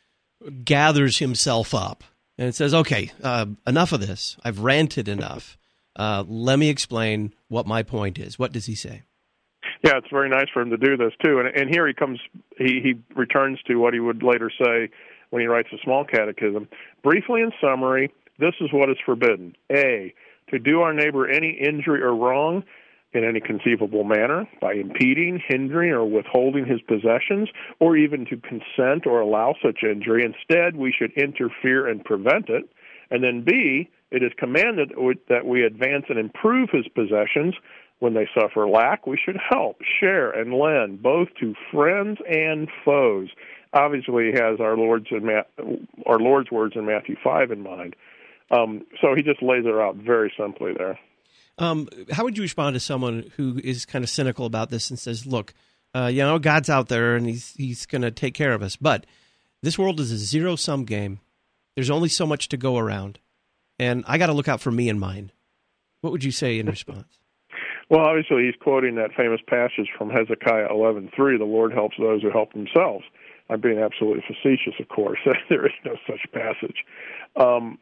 gathers himself up and it says, okay, uh, enough of this. I've ranted enough. Uh, let me explain what my point is. What does he say? Yeah, it's very nice for him to do this, too. And, and here he comes, he, he returns to what he would later say when he writes a small catechism. Briefly in summary, this is what is forbidden. A, to do our neighbor any injury or wrong in any conceivable manner, by impeding, hindering, or withholding his possessions, or even to consent or allow such injury. Instead, we should interfere and prevent it. And then B, it is commanded that we advance and improve his possessions. When they suffer lack, we should help, share, and lend, both to friends and foes. Obviously, he has our Lord's, in Ma- our Lord's words in Matthew five in mind. Um, so he just lays it out very simply there. Um, how would you respond to someone who is kind of cynical about this and says, look, uh, you know, God's out there and he's he's going to take care of us, but this world is a zero-sum game. There's only so much to go around, and I got to look out for me and mine. What would you say in response? Well, obviously, he's quoting that famous passage from Hezekiah eleven three, the Lord helps those who help themselves. I'm being absolutely facetious, of course. There is no such passage. Um,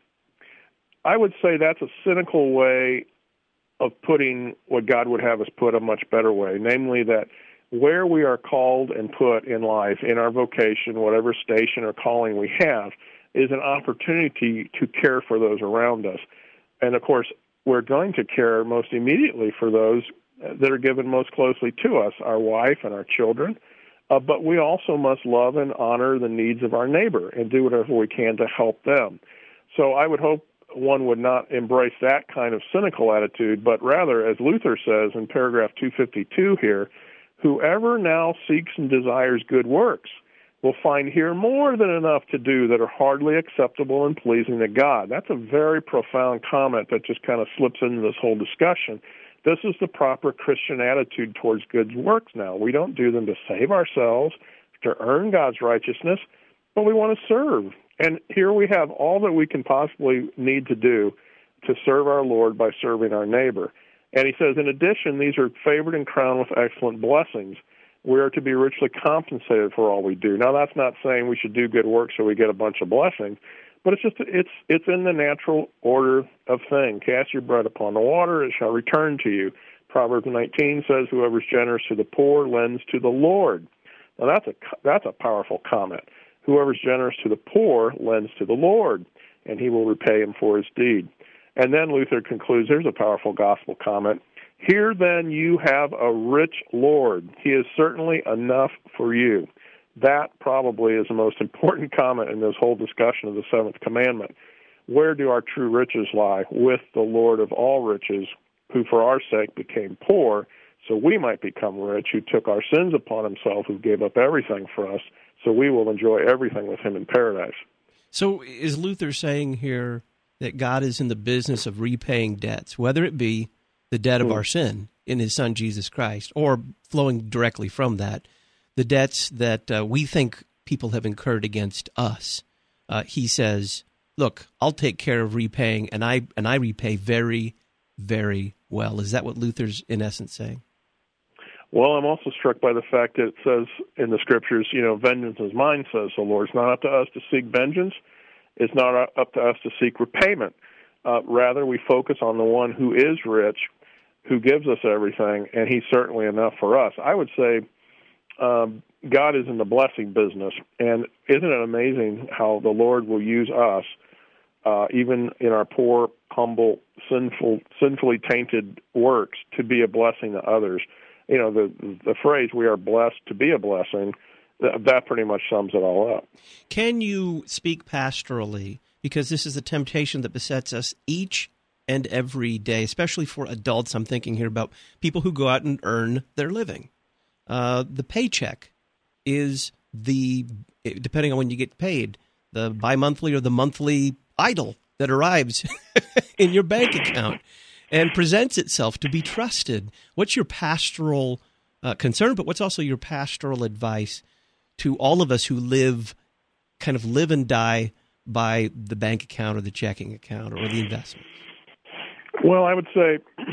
I would say that's a cynical way of putting what God would have us put a much better way, namely that where we are called and put in life, in our vocation, whatever station or calling we have, is an opportunity to care for those around us. And, of course, we're going to care most immediately for those that are given most closely to us, our wife and our children. Uh, but we also must love and honor the needs of our neighbor and do whatever we can to help them. So I would hope one would not embrace that kind of cynical attitude, but rather, as Luther says in paragraph two fifty-two here, whoever now seeks and desires good works will find here more than enough to do that are hardly acceptable and pleasing to God. That's a very profound comment that just kind of slips into this whole discussion. This is the proper Christian attitude towards good works now. We don't do them to save ourselves, to earn God's righteousness, but we want to serve. And here we have all that we can possibly need to do to serve our Lord by serving our neighbor. And he says, in addition, these are favored and crowned with excellent blessings. We are to be richly compensated for all we do. Now, that's not saying we should do good work so we get a bunch of blessings, But it's just it's it's in the natural order of things. Cast your bread upon the water; it shall return to you. Proverbs nineteen says, "Whoever's generous to the poor lends to the Lord." Now that's a that's a powerful comment. Whoever's generous to the poor lends to the Lord, and He will repay him for his deed. And then Luther concludes. Here's a powerful gospel comment. Here then you have a rich Lord. He is certainly enough for you. That probably is the most important comment in this whole discussion of the seventh commandment. Where do our true riches lie? With the Lord of all riches, who for our sake became poor, so we might become rich, who took our sins upon himself, who gave up everything for us, so we will enjoy everything with him in paradise. So is Luther saying here that God is in the business of repaying debts, whether it be the debt of mm. our sin in his Son Jesus Christ, or flowing directly from that, the debts that uh, we think people have incurred against us? Uh, he says, look, I'll take care of repaying, and I and I repay very, very well. Is that what Luther's in essence saying? Well, I'm also struck by the fact that it says in the Scriptures, you know, vengeance is mine, says the Lord. It's not up to us to seek vengeance. It's not up to us to seek repayment. Uh, rather, we focus on the one who is rich, who gives us everything, and he's certainly enough for us. I would say um, God is in the blessing business, and isn't it amazing how the Lord will use us, uh, even in our poor, humble, sinful, sinfully tainted works, to be a blessing to others. You know, the the phrase, we are blessed to be a blessing, that, that pretty much sums it all up. Can you speak pastorally? Because this is a temptation that besets us each and every day, especially for adults. I'm thinking here about people who go out and earn their living. Uh, the paycheck is the, depending on when you get paid, the bi-monthly or the monthly idol that arrives in your bank account and presents itself to be trusted. What's your pastoral uh, concern, but what's also your pastoral advice to all of us who live, kind of live and die by the bank account or the checking account or the investment? Well, I would say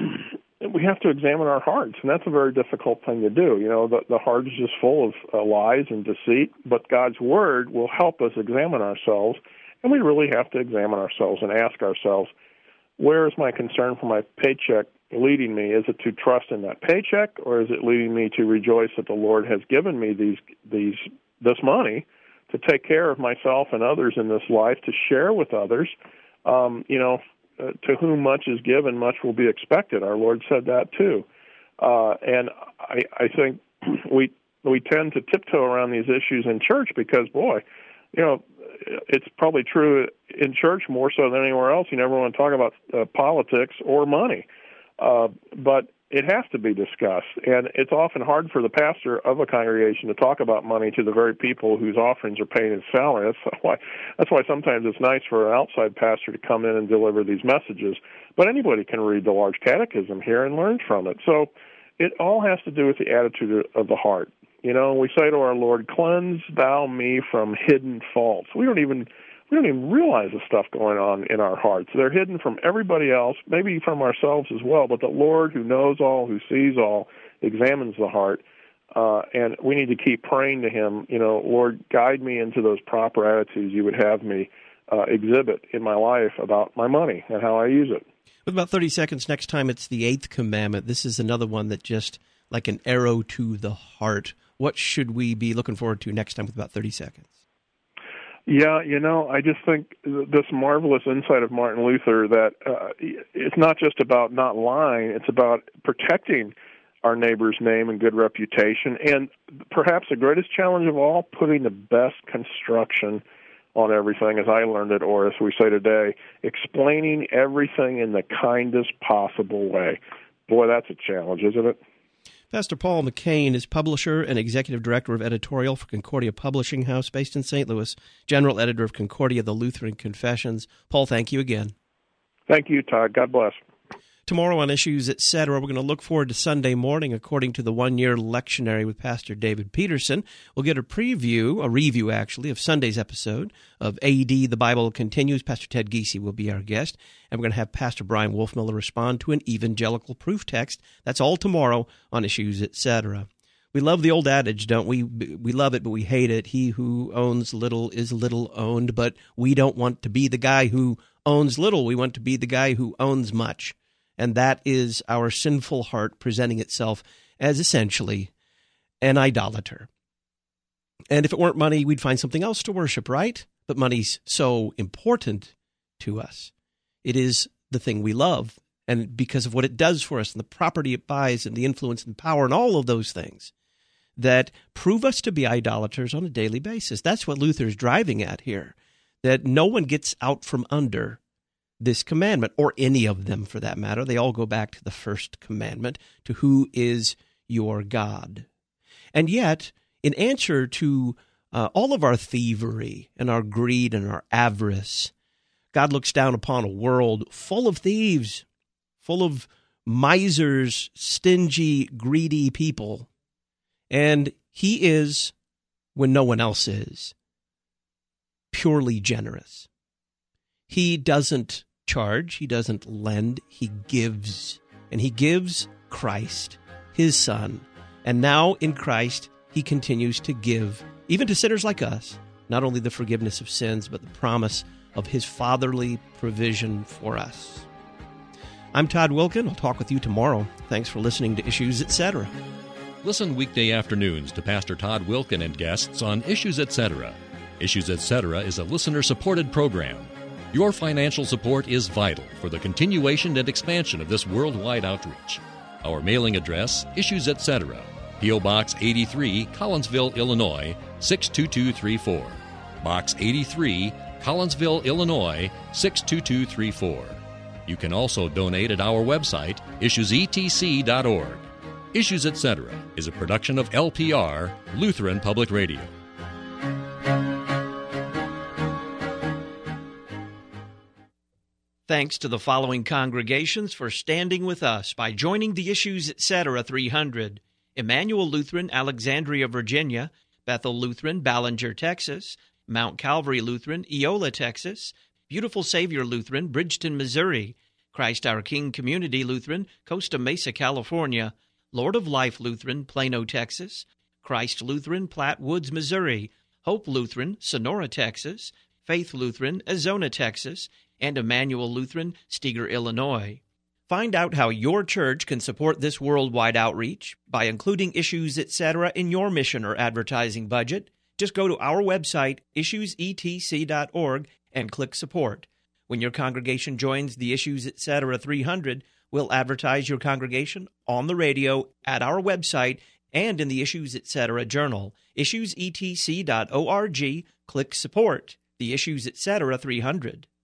we have to examine our hearts, and that's a very difficult thing to do. You know, the, the heart is just full of uh, lies and deceit, but God's Word will help us examine ourselves, and we really have to examine ourselves and ask ourselves, where is my concern for my paycheck leading me? Is it to trust in that paycheck, or is it leading me to rejoice that the Lord has given me these these this money to take care of myself and others in this life, to share with others? Um, you know, uh, to whom much is given, much will be expected. Our Lord said that too. Uh, and I, I think we we tend to tiptoe around these issues in church because, boy, you know, it's probably true in church more so than anywhere else. You never want to talk about uh, politics or money, uh, but it has to be discussed. And it's often hard for the pastor of a congregation to talk about money to the very people whose offerings are paying his salary. That's why, that's why sometimes it's nice for an outside pastor to come in and deliver these messages. But anybody can read the large catechism here and learn from it. So it all has to do with the attitude of the heart. You know, we say to our Lord, "Cleanse thou me from hidden faults." We don't even we don't even realize the stuff going on in our hearts. They're hidden from everybody else, maybe from ourselves as well. But the Lord, who knows all, who sees all, examines the heart, uh, and we need to keep praying to Him. You know, Lord, guide me into those proper attitudes You would have me uh, exhibit in my life about my money and how I use it. With about thirty seconds, next time it's the eighth commandment. This is another one that just like an arrow to the heart. What should we be looking forward to next time with about thirty seconds? Yeah, you know, I just think this marvelous insight of Martin Luther that uh, it's not just about not lying, it's about protecting our neighbor's name and good reputation, and perhaps the greatest challenge of all, putting the best construction on everything, as I learned at Oris, we say today, explaining everything in the kindest possible way. Boy, that's a challenge, isn't it? Pastor Paul McCain is publisher and executive director of editorial for Concordia Publishing House based in Saint Louis, general editor of Concordia, the Lutheran Confessions. Paul, thank you again. Thank you, Todd. God bless. Tomorrow on Issues, et cetera, we're going to look forward to Sunday morning according to the one-year lectionary with Pastor David Peterson. We'll get a preview, a review actually, of Sunday's episode of A D, The Bible Continues. Pastor Ted Giese will be our guest. And we're going to have Pastor Brian Wolfmiller respond to an evangelical proof text. That's all tomorrow on Issues, et cetera. We love the old adage, don't we? We love it, but we hate it. He who owns little is little owned, but we don't want to be the guy who owns little. We want to be the guy who owns much. And that is our sinful heart presenting itself as essentially an idolater. And if it weren't money, we'd find something else to worship, right? But money's so important to us. It is the thing we love, and because of what it does for us and the property it buys and the influence and power and all of those things that prove us to be idolaters on a daily basis. That's what Luther's driving at here, that no one gets out from under this commandment, or any of them for that matter. They all go back to the first commandment, to who is your God. And yet, in answer to uh, all of our thievery and our greed and our avarice, God looks down upon a world full of thieves, full of misers, stingy, greedy people. And he is, when no one else is, purely generous. He doesn't charge, he doesn't lend, he gives. And he gives Christ, his Son. And now in Christ, he continues to give, even to sinners like us, not only the forgiveness of sins, but the promise of his fatherly provision for us. I'm Todd Wilken. I'll talk with you tomorrow. Thanks for listening to Issues, et cetera. Listen weekday afternoons to Pastor Todd Wilken and guests on Issues, et cetera. Issues, et cetera is a listener-supported program. Your financial support is vital for the continuation and expansion of this worldwide outreach. Our mailing address, Issues, et cetera. P O. Box eighty-three, Collinsville, Illinois, six two two three four. Box eighty-three, Collinsville, Illinois, six two two three four. You can also donate at our website, issues e t c dot org. Issues, et cetera is a production of L P R, Lutheran Public Radio. Thanks to the following congregations for standing with us by joining the Issues, et cetera three hundred. Emmanuel Lutheran, Alexandria, Virginia; Bethel Lutheran, Ballinger, Texas; Mount Calvary Lutheran, Eola, Texas; Beautiful Savior Lutheran, Bridgeton, Missouri; Christ Our King Community Lutheran, Costa Mesa, California; Lord of Life Lutheran, Plano, Texas; Christ Lutheran, Platte Woods, Missouri; Hope Lutheran, Sonora, Texas; Faith Lutheran, Azona, Texas; and Emmanuel Lutheran, Steger, Illinois. Find out how your church can support this worldwide outreach by including Issues, et cetera in your mission or advertising budget. Just go to our website, issues e t c dot org, and click Support. When your congregation joins the Issues, et cetera three hundred, we'll advertise your congregation on the radio, at our website, and in the Issues, et cetera journal. issues e t c dot org, click Support. The Issues, et cetera three hundred.